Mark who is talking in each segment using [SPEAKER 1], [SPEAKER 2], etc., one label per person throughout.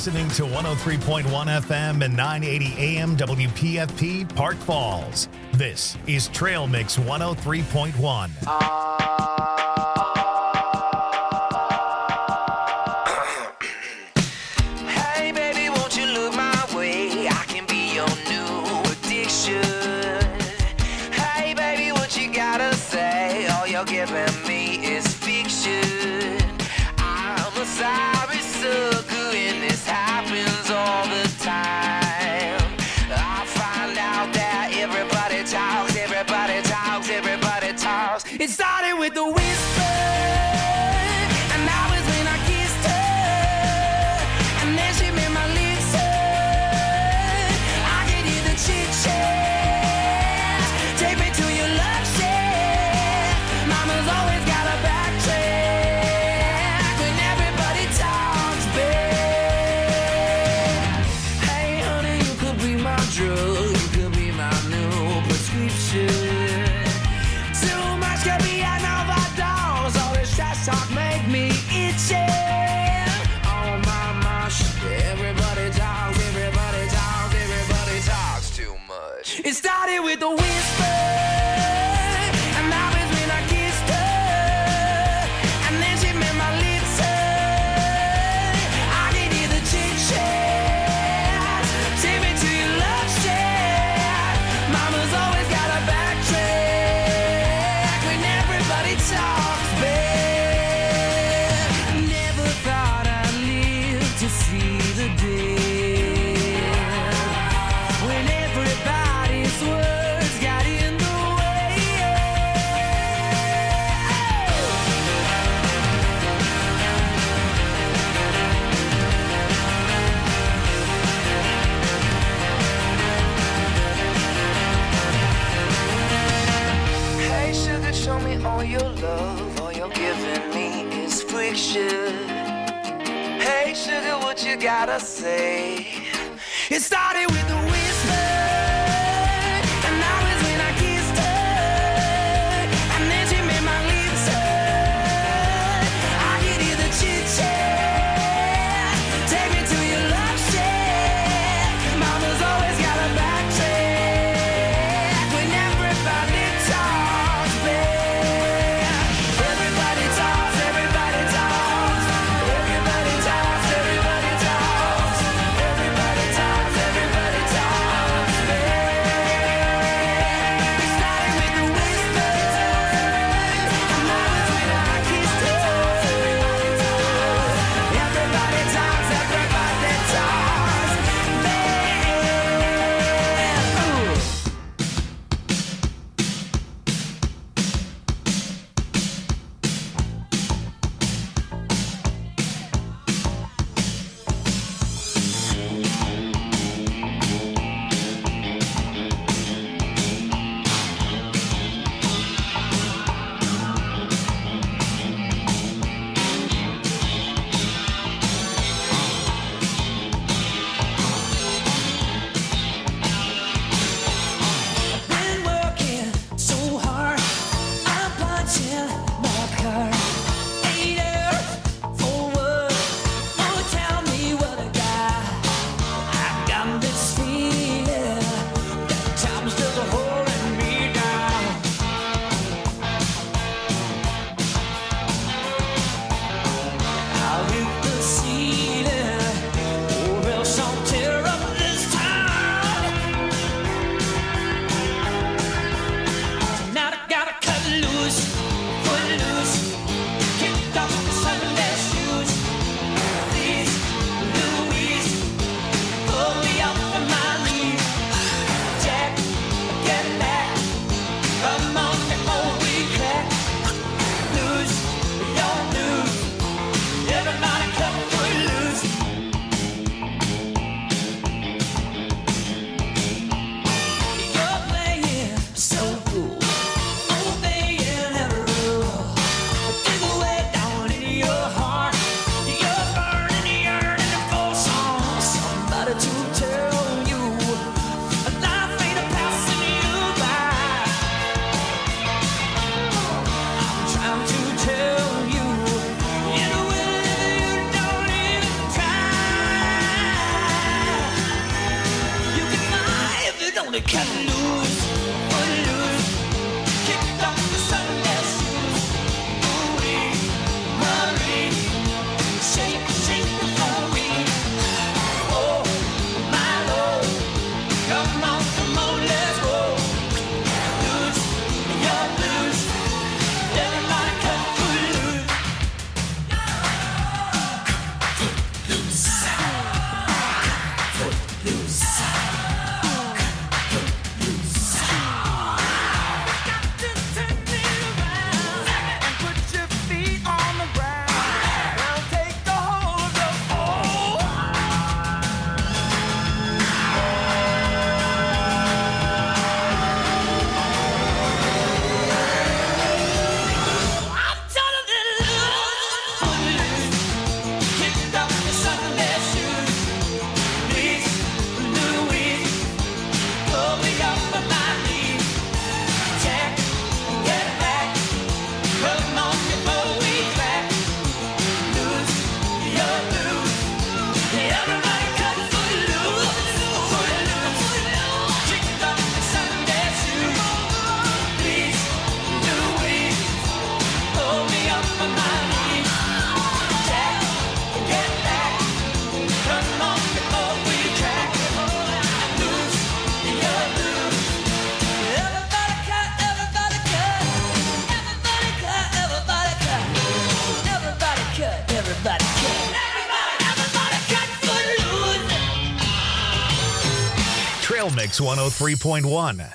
[SPEAKER 1] listening to 103.1 FM and 980 AM WPFP Park Falls. This is Trail Mix 103.1.
[SPEAKER 2] Hey baby, won't you look my way? I can be your new addiction. Hey baby, what you gotta say? All you're giving me is fiction. I'm a sorry sucker and this happens all the time. I find out that everybody talks, everybody talks, everybody talks. It started with the whisper, and that was when I kissed her, and then she made my lips hurt. I could hear the chit-chat, take me to your love shack. Mama's always got a backtrack when everybody talks back. Hey honey, you could be my drug, you could be my new prescription. Too much caviar and overdose, all this trash talk make me itchy. Oh my, everybody talks, everybody talks, everybody talks too much. It started with a whisper, and that was when I kissed her, and then she made my lips hurt. I could hear the chit-chat, take me to your love shack. Mama's always got a backtrack when everybody talks back. Never thought I'd live to see the day when everybody's words got in the way. Hey sugar, show me all your love. All you're giving me is friction. Hey sugar, what you gotta say? It started with a whisper, and that was when I kissed her, and then she made my lips hurt. I could hear the chit-chat, take me to your love shack. Mama's always got a backtrack when everybody talks back. Everybody talks, everybody talks, everybody talks, everybody talks, everybody talks, everybody talks.
[SPEAKER 1] Mix 103.1.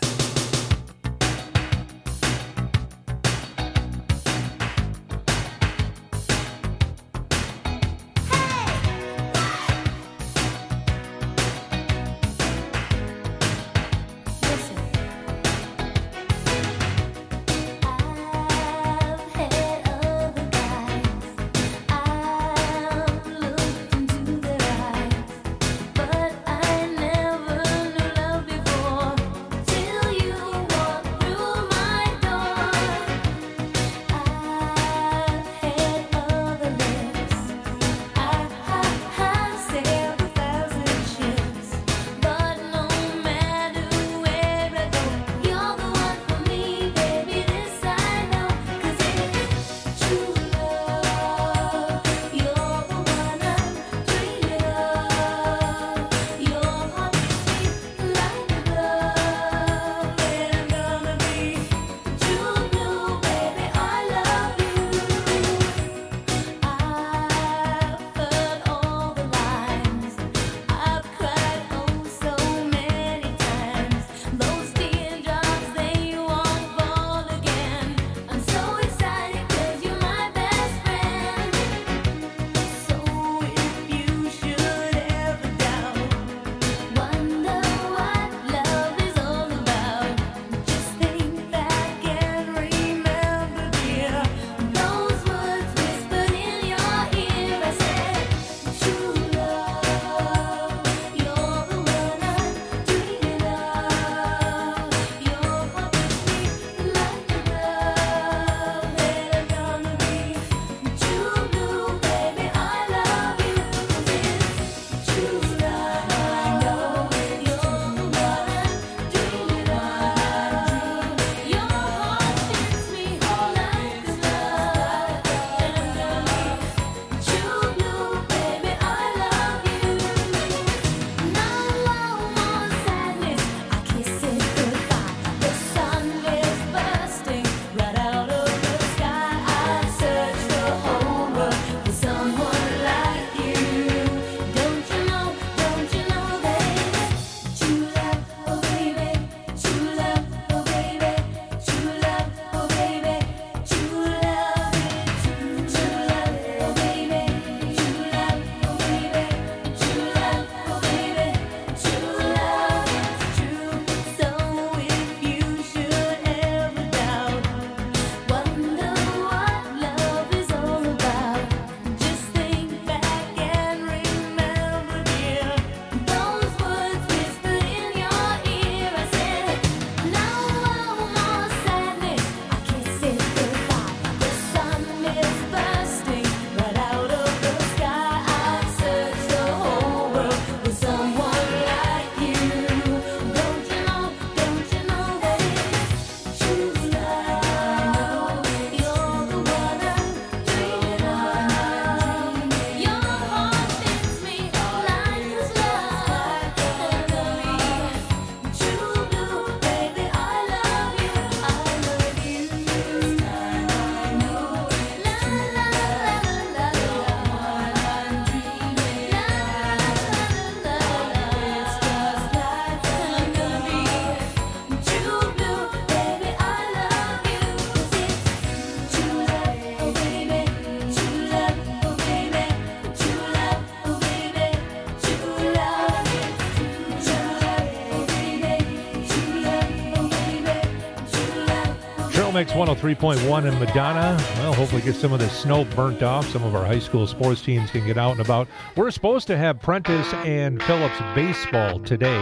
[SPEAKER 3] Mix 103.1 in Madonna. Well, hopefully get some of the snow burnt off. Some of our high school sports teams can get out and about. We're supposed to have Prentice and Phillips baseball today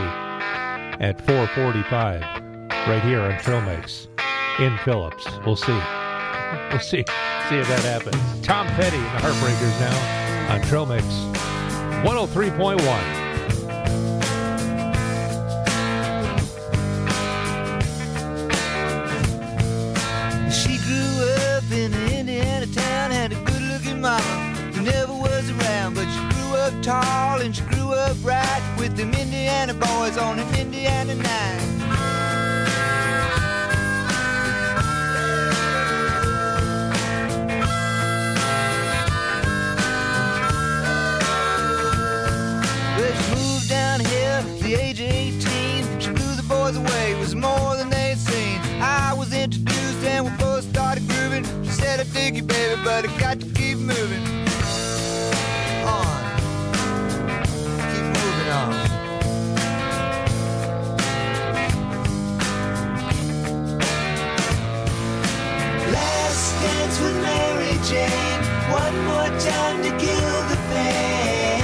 [SPEAKER 3] at 4:45 right here on Trail Mix in Phillips. We'll see. We'll see if that happens. Tom Petty and the Heartbreakers now on Trail Mix 103.1.
[SPEAKER 4] In an Indiana town, had a good-looking mama who never was around, but she grew up tall and she grew up right with them Indiana boys on an Indiana night. Well, she moved down here at the age of 18. She sticky, baby, but I got to keep moving on. Keep moving on. Last dance with Mary Jane, one more time to kill the pain.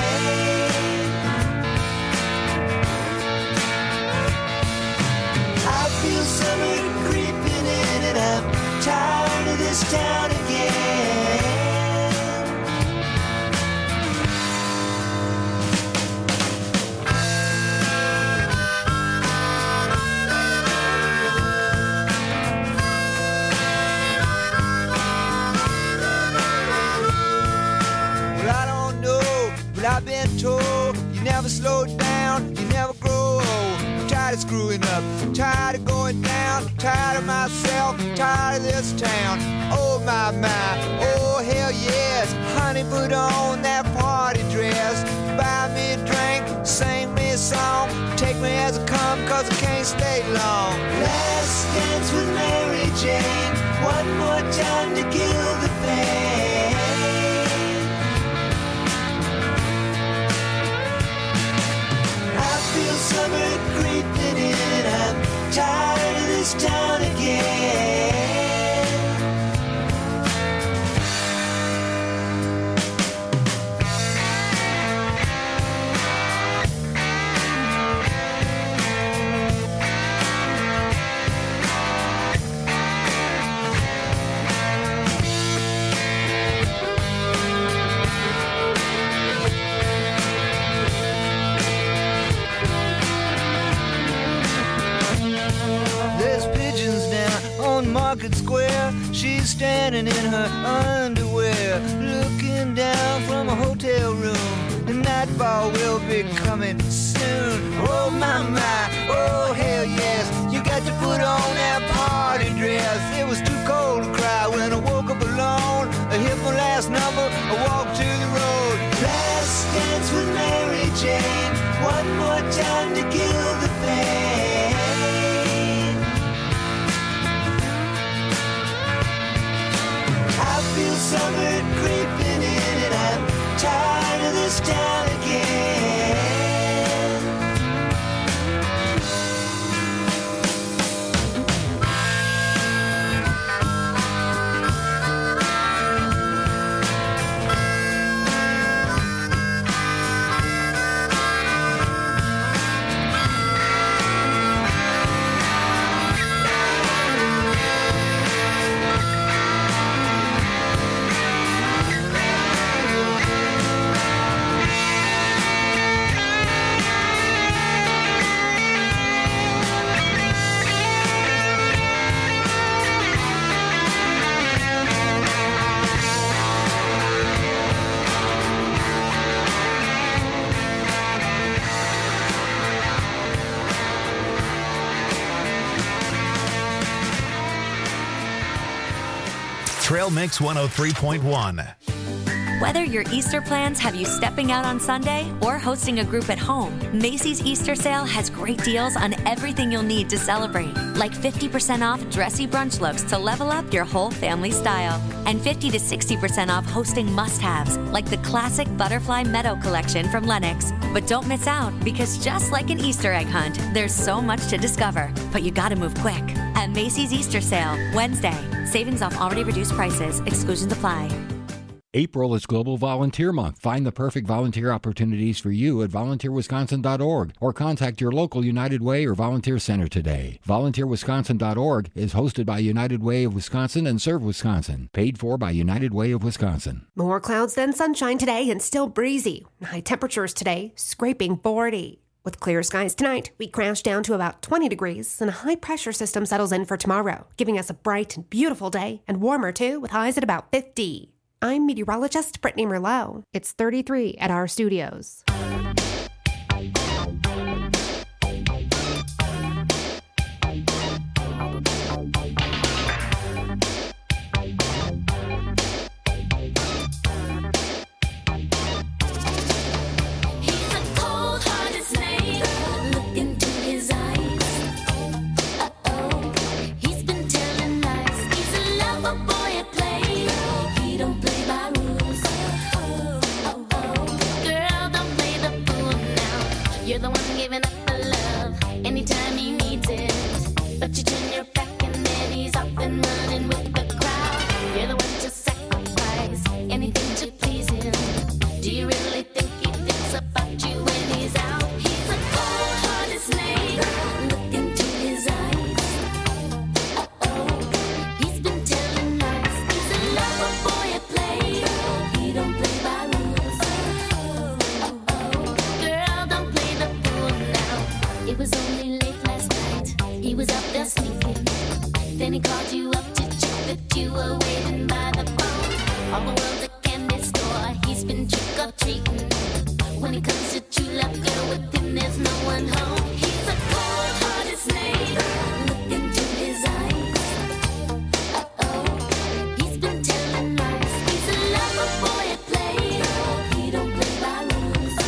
[SPEAKER 4] I feel summer creeping in and I'm tired of this town again. Well, I don't know, but I've been told you never slow down, you never grow old. I'm tired of screwing up, tired of going down, tired of myself, tired of this town. Oh my, oh hell yes. Honey, put on that party dress, buy me a drink, sing me a song, take me as I come, cause I can't stay long. Last dance with Mary Jane, one more time to kill the pain. I feel summer creeping in and I'm tired of this town again. There's pigeons down on Market Square. She's standing in her underwear, looking down from a hotel room. The nightfall will be coming soon. Oh my, oh hell yes. You got to put on that party dress. It was too cold to cry when I woke up alone. I hit my last number, I walked to the road. Last dance with Mary Jane, one more time to kill the pain. I feel summer creeping in and I'm tired of this town again.
[SPEAKER 1] Trail Mix 103.1.
[SPEAKER 5] Whether your Easter plans have you stepping out on Sunday or hosting a group at home, Macy's Easter sale has great deals on everything you'll need to celebrate, like 50% off dressy brunch looks to level up your whole family style, and 50 to 60% off hosting must-haves, like the classic Butterfly Meadow collection from Lenox. But don't miss out, because just like an Easter egg hunt, there's so much to discover, but you gotta move quick. At Macy's Easter sale, Wednesday. Savings off already reduced prices. Exclusions apply.
[SPEAKER 6] April is Global Volunteer Month. Find the perfect volunteer opportunities for you at volunteerwisconsin.org or contact your local United Way or Volunteer Center today. VolunteerWisconsin.org is hosted by United Way of Wisconsin and Serve Wisconsin. Paid for by United Way of Wisconsin.
[SPEAKER 7] More clouds than sunshine today and still breezy. High temperatures today, scraping 40. With clear skies tonight, we crash down to about 20 degrees and a high-pressure system settles in for tomorrow, giving us a bright and beautiful day and warmer too with highs at about 50. I'm meteorologist Brittany Merlot. It's 33 at our studios.
[SPEAKER 8] He's been telling lies. He's a lover boy at play. waiting by the phone. All the world's a candy store. He's been trick or treating. When it comes to true love, girl, with him there's no one home. He's a cold-hearted snake. Look into his eyes. He's been telling lies. He's a lover boy at play. He don't play by rules.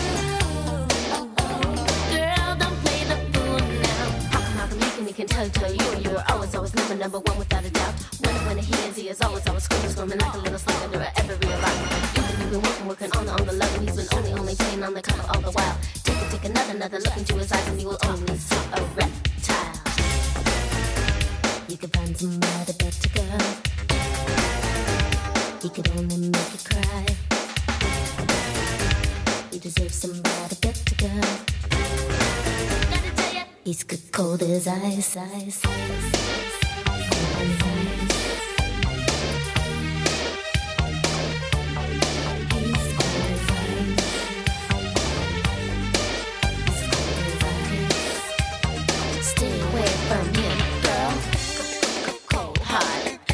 [SPEAKER 8] Girl, don't play the fool now. How come he can tell you you're always number one without a doubt. When he is always screaming like a little slug under every rock. You've been working on the love, and he's been only playing on the cover all the while. Take another look into his eyes, and you will only see a reptile. You can find somebody better, girl. He could only make you cry. You deserve somebody better, girl. Gotta tell ya, he's good cold as ice. Stay away from him, girl. Cold-hearted.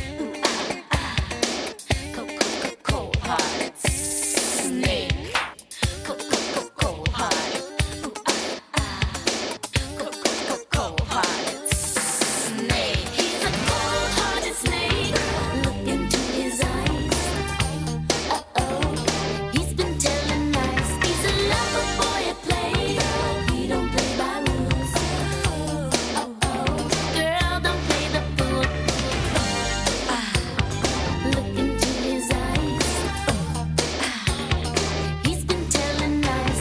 [SPEAKER 8] Cold-hearted snake. Cold-hearted. Cold-hearted snake. He's a cold-hearted snake. Look into his eyes. He's been telling lies. He's a lover boy at play. He don't play by rules. Girl, don't play the fool. Look into his eyes. He's been telling lies.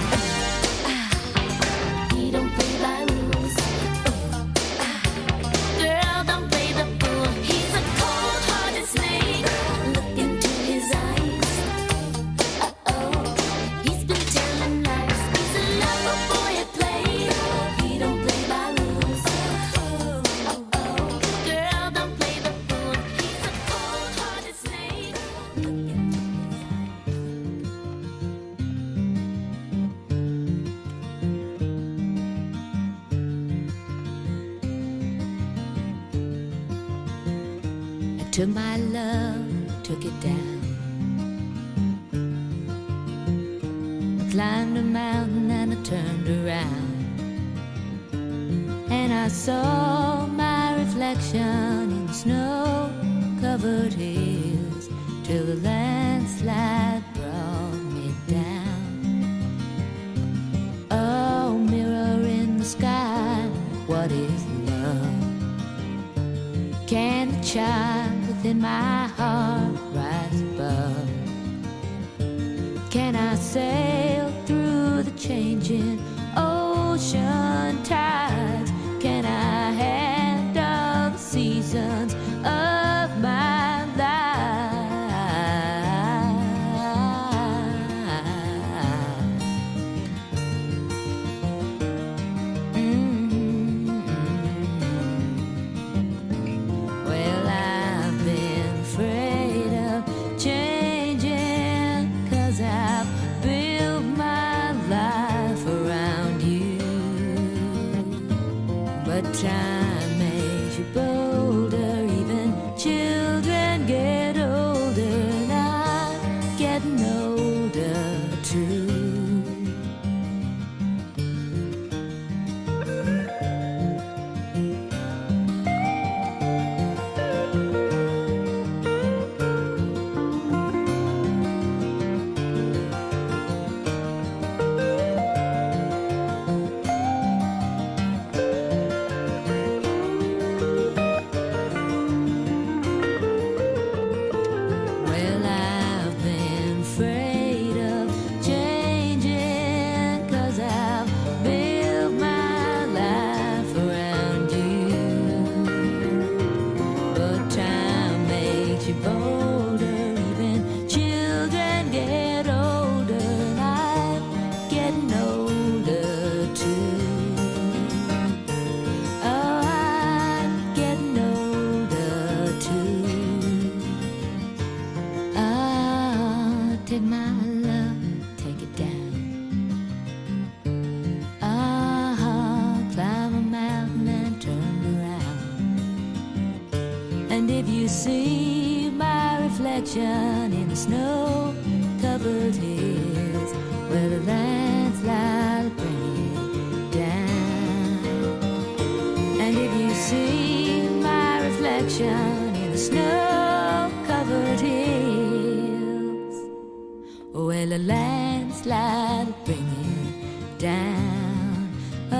[SPEAKER 8] He don't play by rules. Girl, don't play the fool. He's a cold-hearted snake. Look into his eyes. He's been telling lies. He's a lover boy at play. He don't play by rules. Girl, don't play the fool. He's a cold-hearted snake. Look into I took my love, took it down. I climbed a mountain and I turned around, and I saw my reflection in snow-covered hills till the landslide brought me down. Oh, mirror in the sky, what is love? Can the child within my heart rise above? Can I sail through the changing ocean tides? Can I handle the seasons of my life? Well, I've been afraid of changing, 'cause I've built my life around you. But time makes you bolder, even children get older, and I'm getting older too. Well, I've been afraid of changing, 'cause I've built my life around you. But time makes you bolder, even children get older, and I'm getting older too. Oh, I'm getting older too. Take my love, take it down. Climb a mountain and turn around. And if you see my
[SPEAKER 9] reflection in the snow-covered hills where the landslide bring it down. And if you see my reflection in the snow-covered hills, well, the landslide bring it down.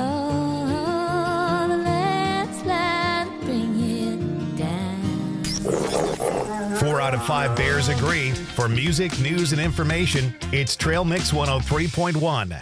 [SPEAKER 9] Oh, the landslide bring it down.
[SPEAKER 1] 4 out of 5 Bears agree. For music, news, and information, it's Trail Mix 103.1.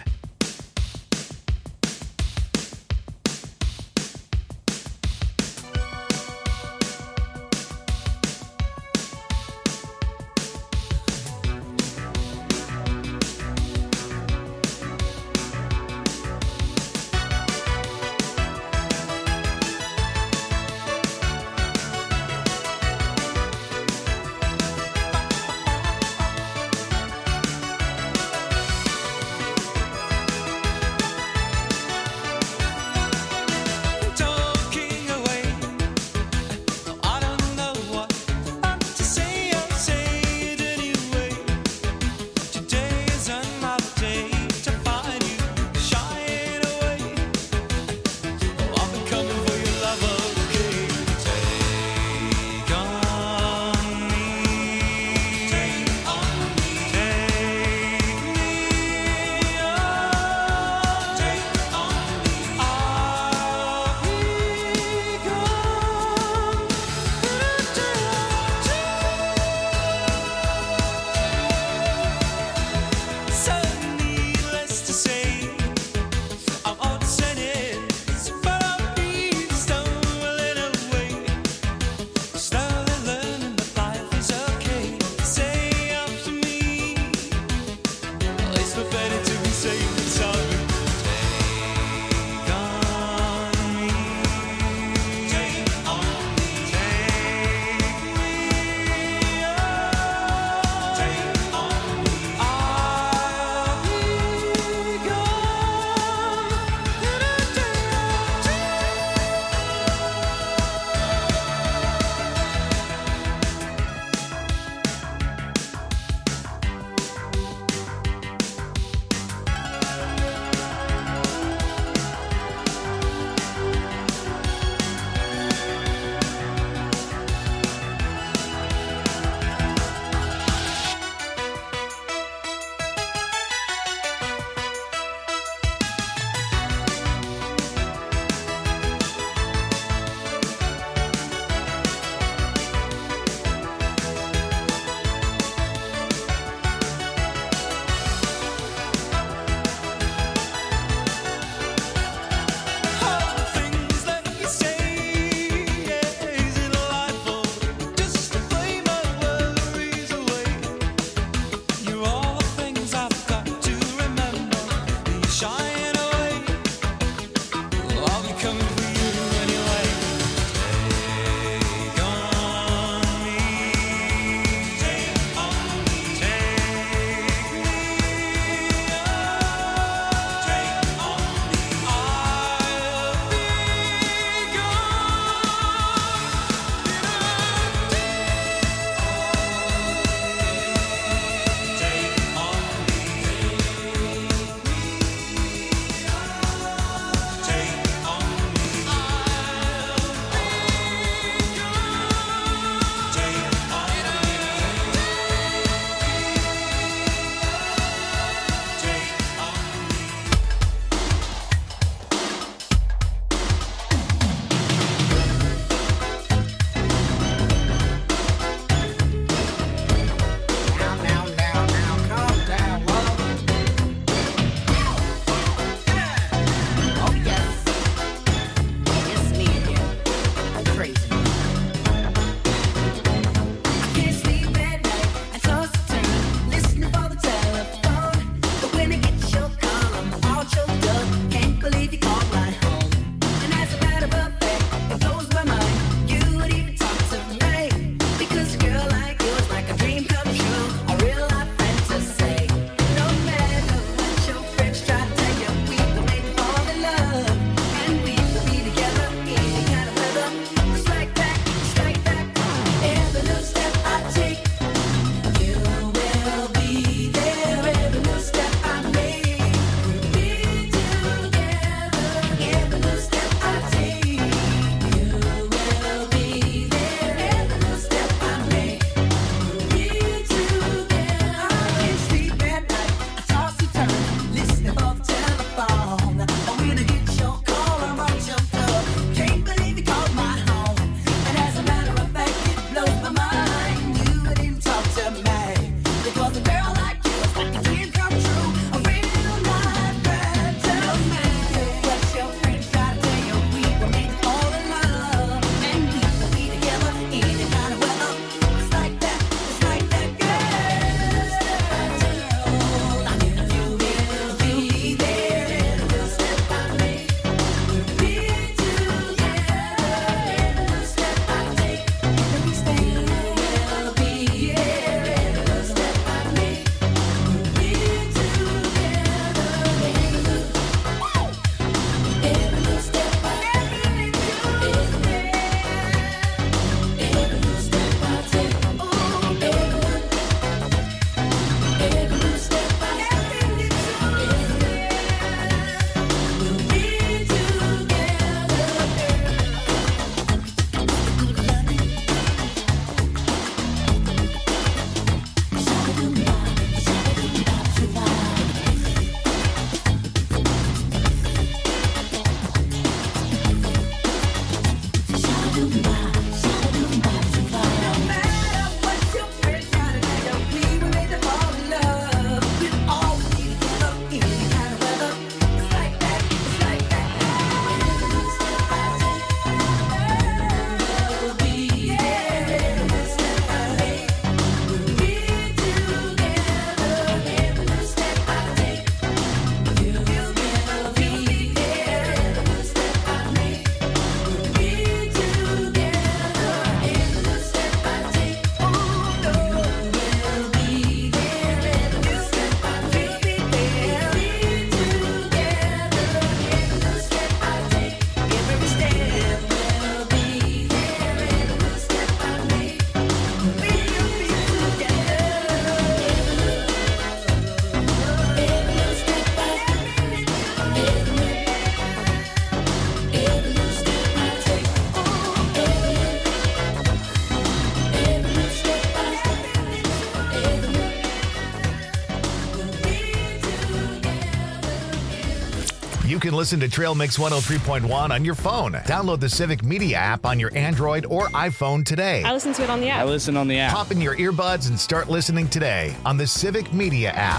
[SPEAKER 1] You can listen to Trail Mix 103.1 on your phone. Download the Civic Media app on your Android or iPhone today.
[SPEAKER 10] I listen to it on the app.
[SPEAKER 11] I listen on the app.
[SPEAKER 1] Pop in your earbuds and start listening today on the Civic Media app.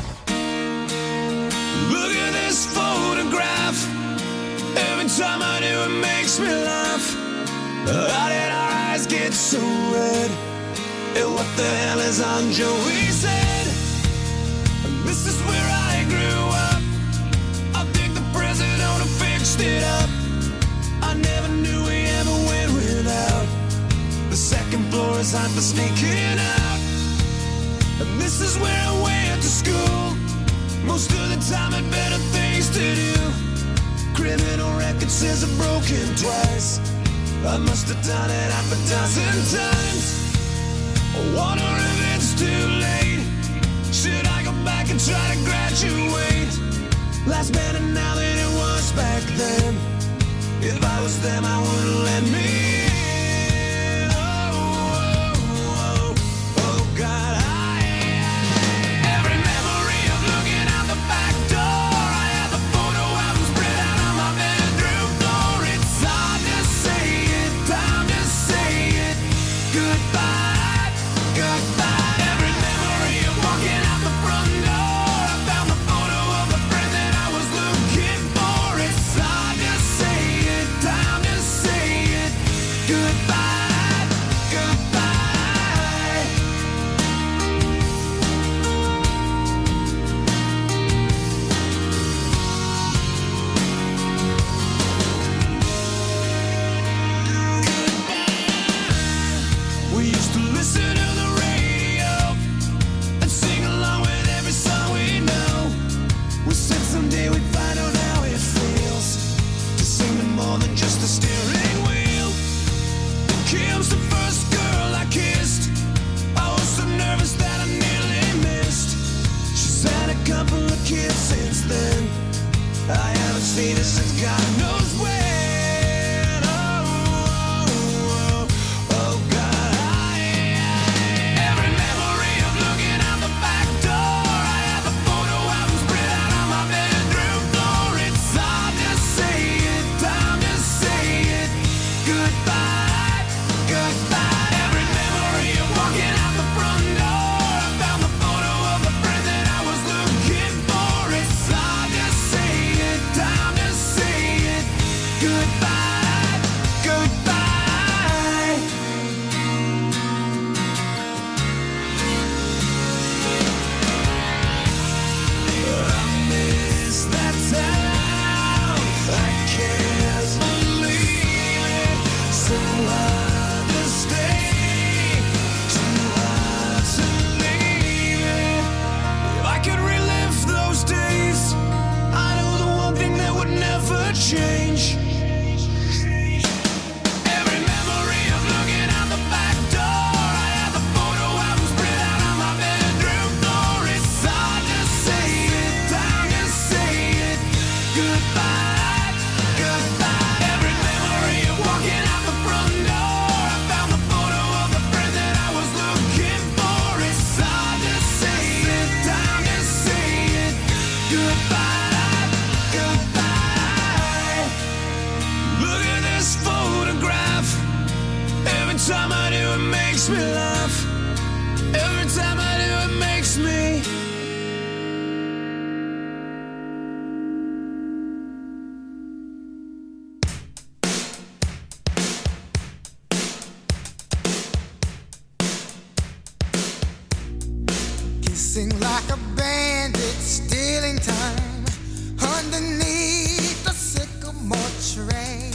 [SPEAKER 12] Look at this photograph. Every time I do, it makes me laugh. How did our eyes get so red? And what the hell is on Joey's head? This is where I grew up. I think the president fixed it up. I never knew we ever went without. The second floor is hot for sneaking out. And this is where I went to school. Most of the time had better things to do. Criminal record says I've broken twice. I must have done it half a dozen times. I wonder if it's too late. Should I go back and try to graduate? Life's better now than it was back then. If I was them, I wouldn't let me in. Oh, God, every memory of looking out the back door. I have the photo album spread out on my bedroom floor. It's hard to say it, time to say it. Goodbye, goodbye. Every memory of walking out the front door. I found the photo of the friend that I was looking for. It's hard to say it, time to say it. Goodbye, goodbye. We used to listen to the radio and sing along with every song we know. We said someday we'd find out how it feels to sing to more than just the steering wheel. Kim's the first girl I kissed. I was so nervous that I nearly missed. She's had a couple of kids since then. I haven't seen her since God knows when. Oh, God, every memory of looking out the back door. I have the photo album spread out on my bedroom floor. It's hard to say it, time to say it. Goodbye, goodbye. Every memory of walking out the front door. I found the photo of the friend that I was looking for. It's hard to say it, time to say it. Goodbye, goodbye. I miss that town. I can't believe it. So hard to stay, too hard to leave it. If I could relive those days, I know the one thing that would never change. Every memory of looking out the back door. I have the photo album spread out on my bedroom floor. It's hard to say it, time to say it. Goodbye, goodbye. Every memory of walking out the front door. I found the photo of the friend that I was looking for. It's hard to say it, time to say it. Goodbye, goodbye. Look at this photograph. Every time I do, it makes me laugh. Every time I do, it makes me.
[SPEAKER 4] Kissing like a bandit, stealing time underneath the sycamore tree.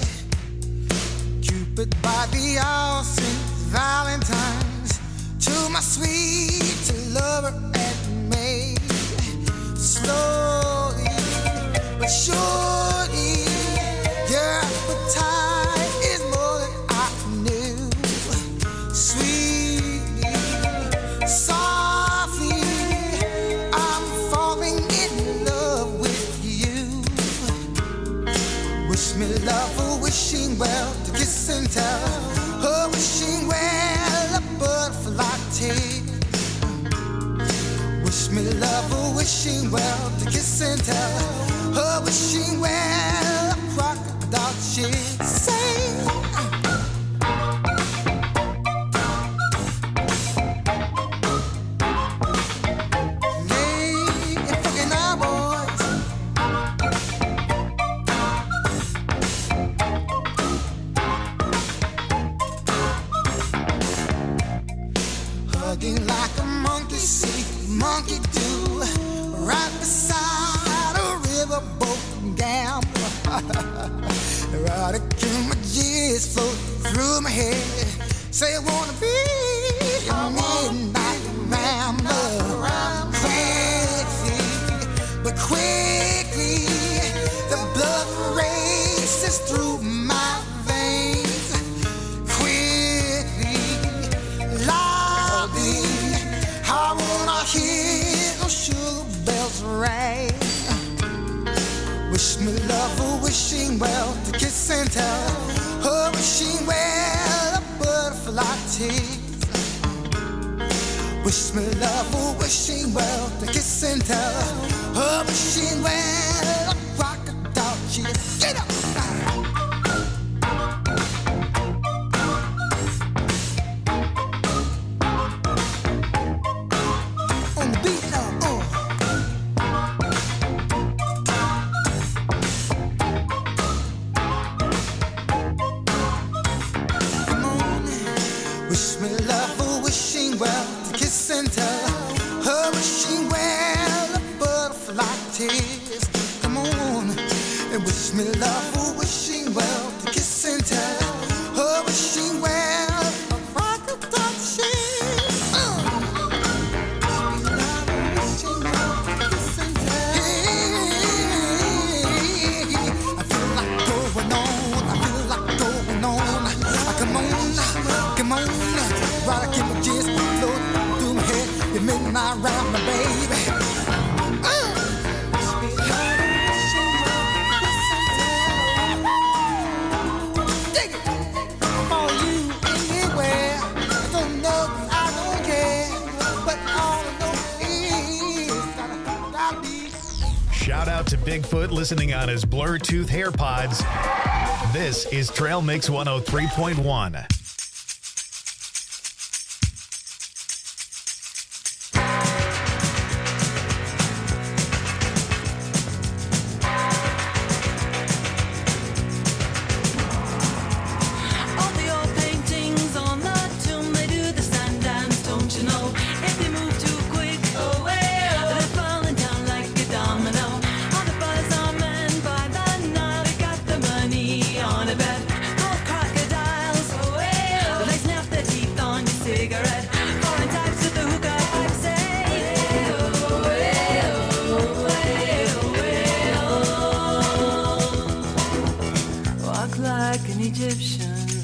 [SPEAKER 4] Cupid by the Austin Valentine's to my sweet lover and me. Slowly but surely, your appetite is more than I knew. Sweetly, softly, I'm falling in love with you. Wish me love, a wishing well, to kiss and tell. A wishing well, a butterfly tail. Wish me love, a
[SPEAKER 10] wishing well to kiss and tell. Oh, wishing well a crocodile she'd say. Like a monkey see, monkey do, right beside a riverboat gambler. Right again, my G's float through my head. Say I wanna be a midnight rambler. Quickly, the blood races through my veins. Quickly, lobby, I wanna hear those sugar bells ring. Wish me love, oh, wishing well to kiss and tell. Oh, wishing well a butterfly tease. Wish me love, oh, wishing well to kiss and tell. Oh, wishing well a crocodile cheese. Get up! On the beat now, Come on, wish me love, oh, wishing well to kiss and tell. Oh, wishing well a butterfly tears. Come on, and wish me love, oh, wishing well to kiss and tell. Oh, wishing well a crocodile cheese. Wishing well to kiss and tell. I feel like going on. I feel like going on. Come on, come on. Right, I keep my G's float through my head. You midnight round my baby. Dig it. For you anywhere. I don't know, I don't care. But all I know is gotta be.
[SPEAKER 1] Shout out to Bigfoot listening on his Bluetooth AirPods. This is Trail Mix 103.1.
[SPEAKER 11] All the old paintings on the tomb, they do the sun dance, don't you know? If they move too quick, they're falling down like a domino. All the buzz are men by the Nile, they got the money on a bet. Gold crocodiles, they snap their teeth on your cigarette. Foreign types with the hookah pipe say, walk like an Egyptian.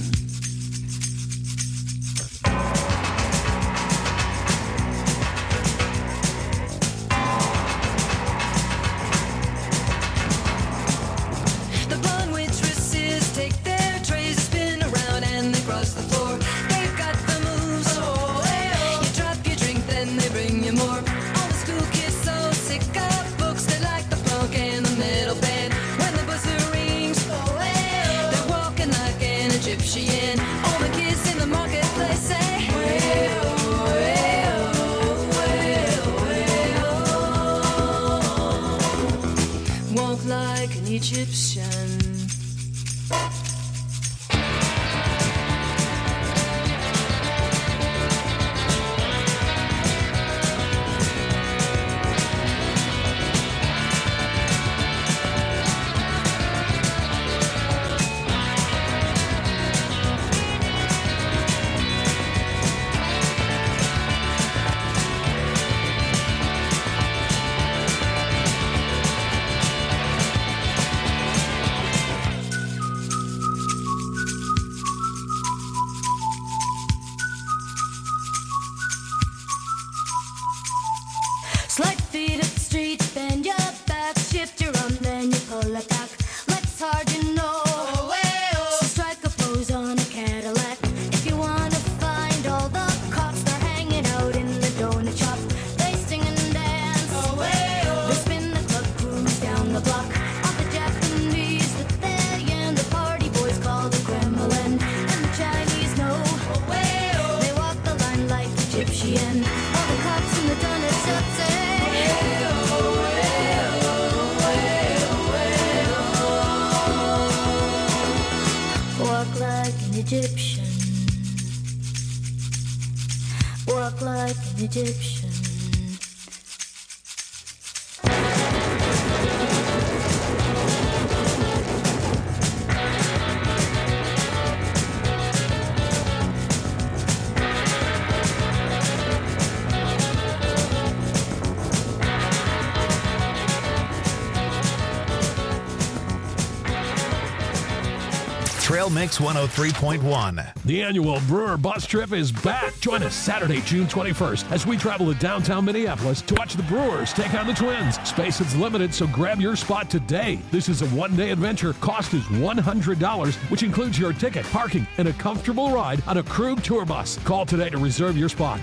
[SPEAKER 11] The blonde waitresses take their trays, spin around and they cross the floor. They've got the moves. You drop your drink, then they bring you more. All the school kids so sick of books, they like the punk and the metal band. When the buzzer rings, they're walking like an Egyptian. All the kids in the marketplace say, walk like an Egyptian.
[SPEAKER 9] All the cops and the donuts up say, walk like an Egyptian. Walk like an Egyptian.
[SPEAKER 1] Trail Mix 103.1.
[SPEAKER 13] The annual Brewer Bus Trip is back. Join us Saturday, June 21st, as we travel to downtown Minneapolis to watch the Brewers take on the Twins. Space is limited, so grab your spot today. This is a one-day adventure. Cost is $100, which includes your ticket, parking, and a comfortable ride on a Krug tour bus. Call today to reserve your spot.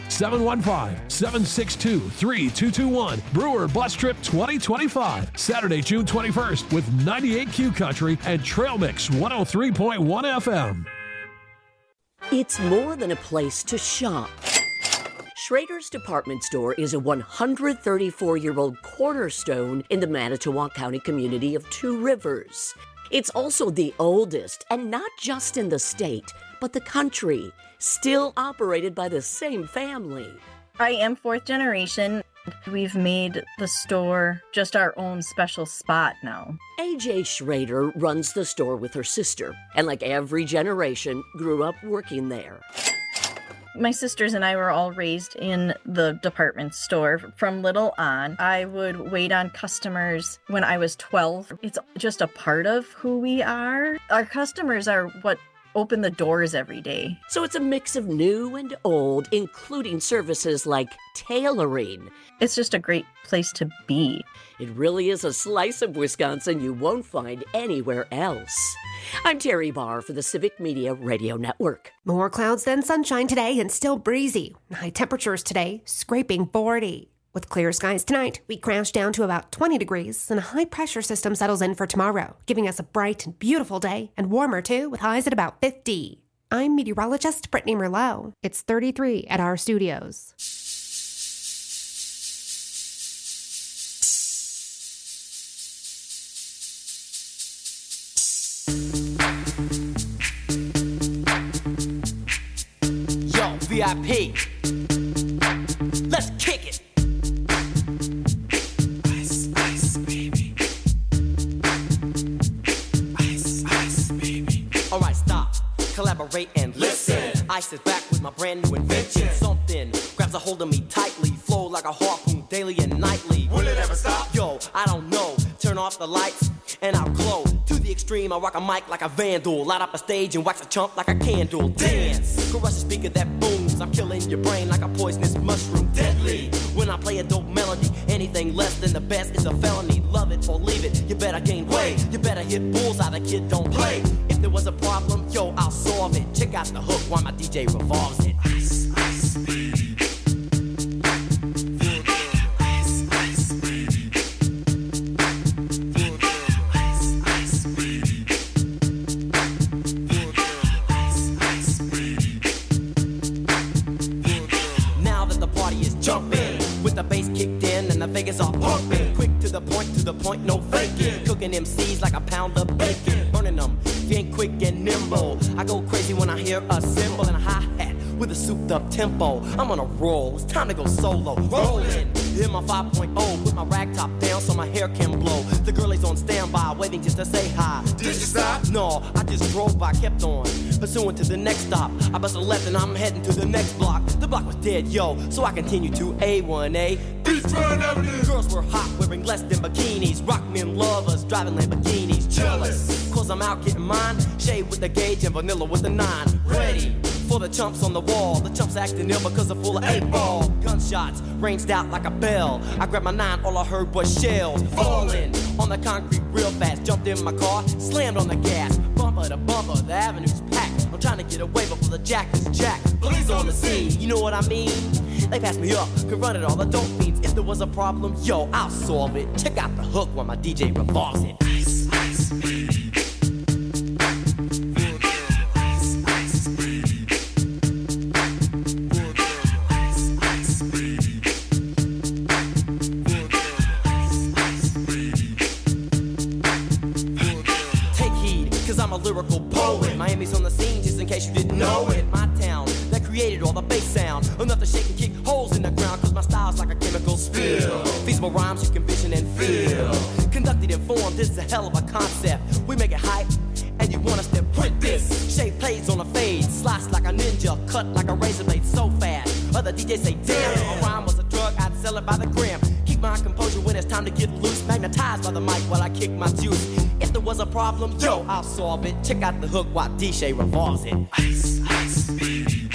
[SPEAKER 13] 715-762-3221. Brewer Bus Trip 2025. Saturday, June 21st with 98Q Country and Trail Mix 103.1 FM.
[SPEAKER 14] It's more than a place to shop. Schrader's Department Store is a 134-year-old cornerstone in the Manitowoc County community of Two Rivers. It's also the oldest, and not just in the state, but the country, still operated by the same family.
[SPEAKER 15] I am fourth generation. We've made the store just our own special spot now.
[SPEAKER 14] AJ Schrader runs the store with her sister, and like every generation, grew up working there.
[SPEAKER 15] My sisters and I were all raised in the department store from little on. I would wait on customers when I was 12. It's just a part of who we are. Our customers are what open the doors every day.
[SPEAKER 14] So it's a mix of new and old, including services like tailoring.
[SPEAKER 15] It's just a great place to be.
[SPEAKER 14] It really is a slice of Wisconsin you won't find anywhere else. I'm Terry Barr for the Civic Media Radio Network.
[SPEAKER 7] More clouds than sunshine today and still breezy. High temperatures today, scraping 40. With clear skies tonight, we crash down to about 20 degrees and a high pressure system settles in for tomorrow, giving us a bright and beautiful day and warmer too with highs at about 50. I'm meteorologist Brittany Merlot. It's 33 at our studios.
[SPEAKER 16] Yo, VIP. Let's kick it. Ice, ice, baby. Ice, ice, baby. All right, stop. Collaborate and listen. Ice is back with my brand new invention. Something grabs a hold of me tightly. Flow like a harpoon daily and nightly. Will it ever stop? Yo, I don't know. Turn off the lights and I'll glow. To the extreme, I rock a mic like a vandal. Light up a stage and wax a chump like a candle. Dance, crush a speaker that booms. I'm killing your brain like a poisonous mushroom. Deadly, when I play a dope melody. Anything less than the best is a felony. Love it or leave it, you better gain weight. You better hit bullseye, the kid don't play. If there was a problem, yo, I'll solve it. Check out the hook while my DJ revolves it. Ice, ice, baby. The bass kicked in and the Vegas all pumping. Quick to the point, no faking. Cooking MCs like a pound of bacon. Burning them, if you ain't quick and nimble. I go crazy when I hear a cymbal and a hi-hat with a souped up tempo. I'm on a roll, it's time to go solo. Rolling, in my 5.0, put my rag top down so my hair can blow. The girl is on standby, waiting just to say hi. Did you stop? No, I just drove by, kept on pursuing to the next stop. I bust a left and I'm heading to the next block. The block was dead, yo, so I continued to A1A. Beachfront Avenue. Girls were hot, wearing less than bikinis. Rock men lovers, driving Lamborghinis. Jealous, cause I'm out getting mine. Shade with the gauge and vanilla with the 9. Ready for the chumps on the wall. The chumps acting ill because they're full of 8-ball. Gunshots ranged out like a bell. I grabbed my 9, all I heard was shells falling on the concrete real fast. Jumped in my car, slammed on the gas. Bumper to bumper, the avenue's packed. I'm trying to get away before the jack is jacked. Police on the scene, you know what I mean? They passed me up, could run it all, the dope fiends. If there was a problem, yo, I'll solve it. Check out the hook while my DJ revolves it. Ice, ice, baby. Ice, ice, baby. Ice, ice, baby. Miami's on the scene, just in case you didn't know it. My town that created all the bass sound, enough to shake and kick holes in the ground, cause my style's like a chemical spill. Feasible rhymes you can vision and feel. Conducted in form, this is a hell of a concept. We make it hype, and you want us to print this. Shape plays on a fade, slice like a ninja, cut like a razor blade so fast. Other DJs say, damn, if a rhyme was a drug, I'd sell it by the gram. Keep my composure when it's time to get loose, magnetized by the mic while I kick my juice. If there was a problem, yo, I'll solve it. Check out the hook while DJ revolves it. Ice, ice, baby.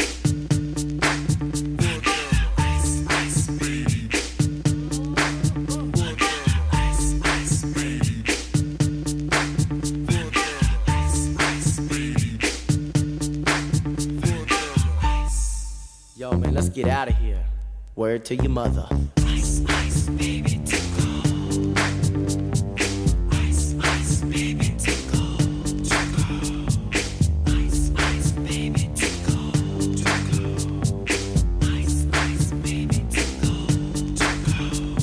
[SPEAKER 16] Yo, man, let's get out of here. Word to your mother. Ice, ice, baby, tickle. Ice, ice, baby, tickle. Tickle. Ice, ice, baby, tickle. Tickle. Ice, ice, baby, tickle. Tickle.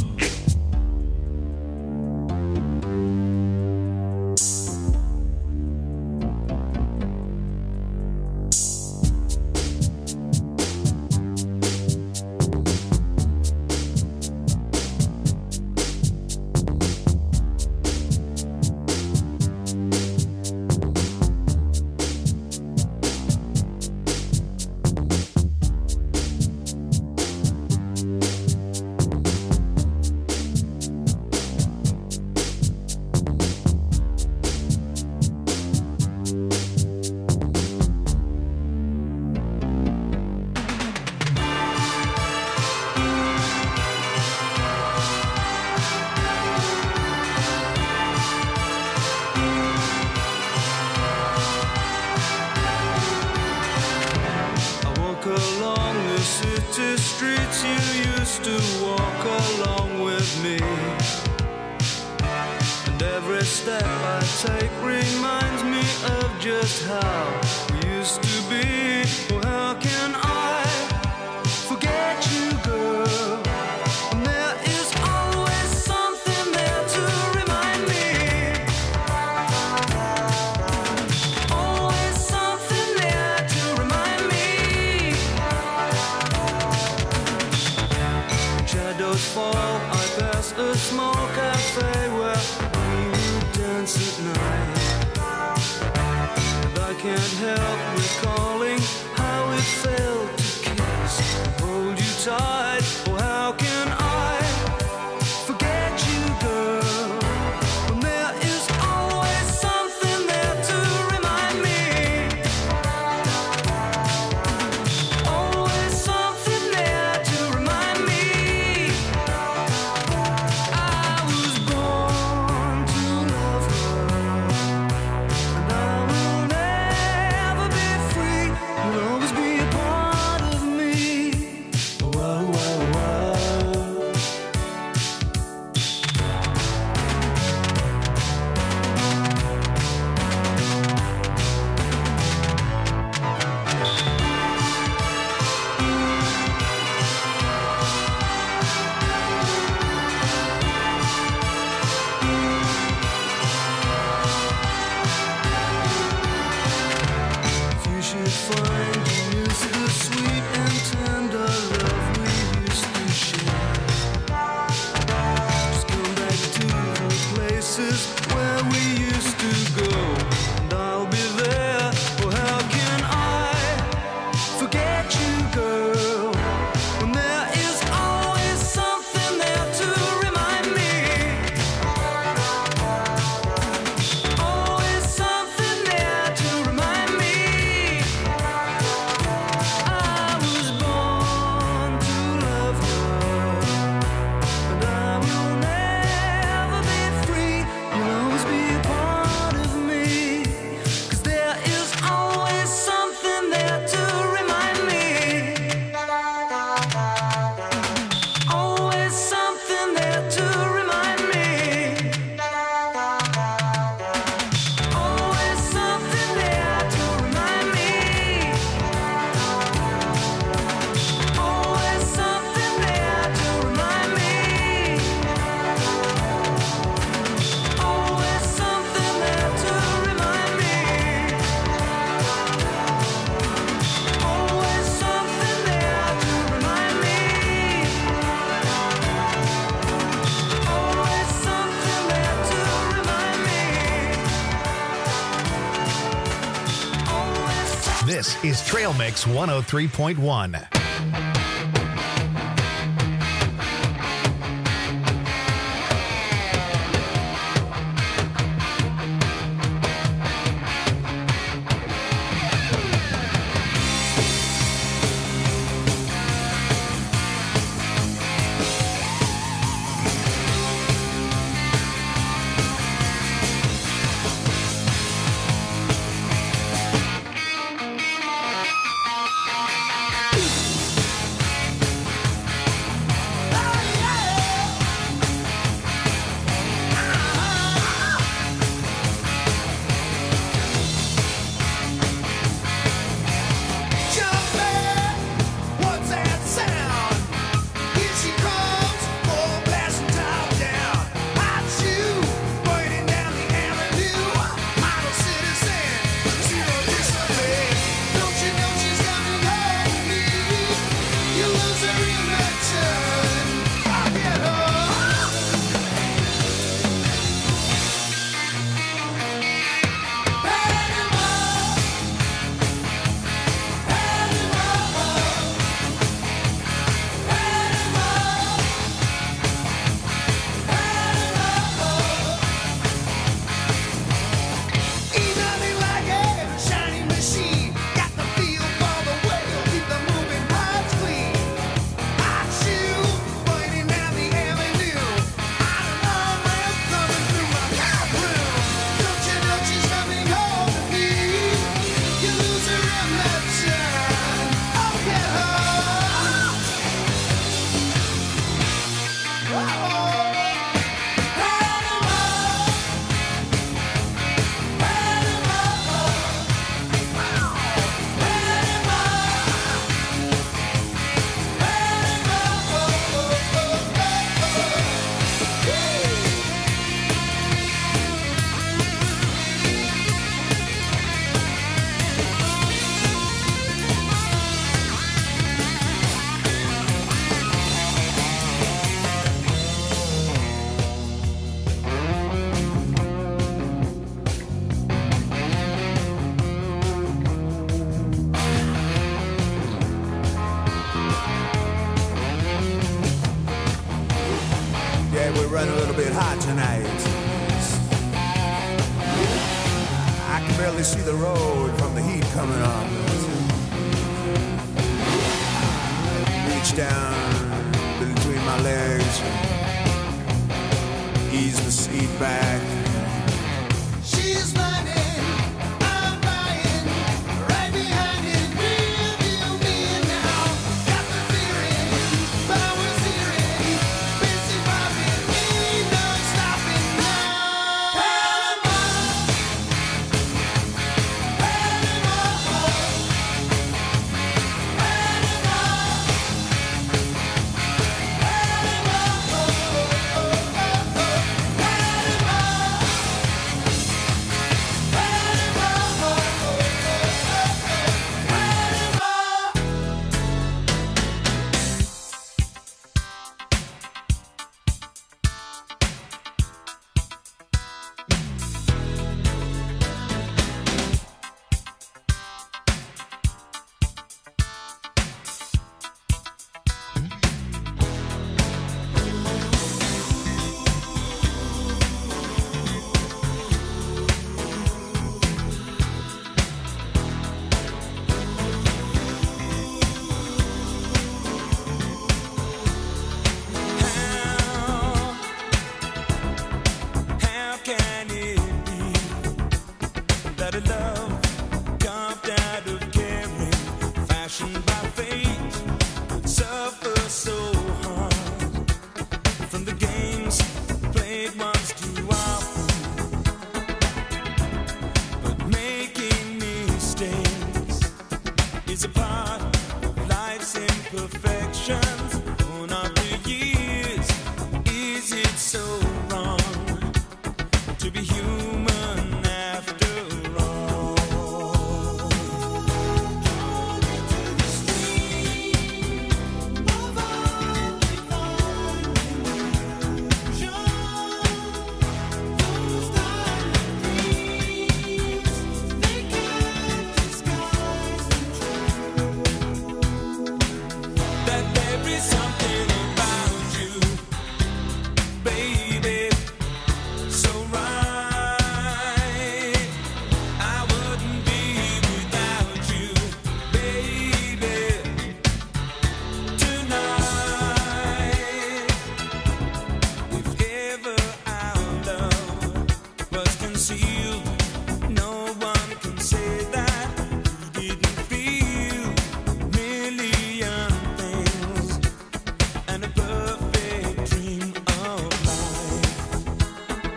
[SPEAKER 12] city streets you used to walk along with me. And every step I take reminds me of just how we used to be. Oh, how can I forget you, girl? And there is always something there to remind me. Always something there to remind me. Shadows fall, I pass a small cafe where we would dance at night. And I can't help recalling how it felt to kiss and hold you tight. Oh, how can I forget you, girl, when there is always something there to remind me. Always something there to remind me. I was born to love her, and I will never be free. You'll always be a part of me. Oh,
[SPEAKER 1] This is Trail Mix 103.1.
[SPEAKER 4] Running a little bit hot tonight. I can barely see the road from the heat coming up. Reach down between my legs, ease the seat back.